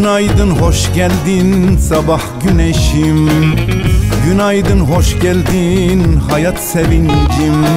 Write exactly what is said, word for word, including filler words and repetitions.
Günaydın hoş geldin sabah güneşim, günaydın hoş geldin hayat sevincim.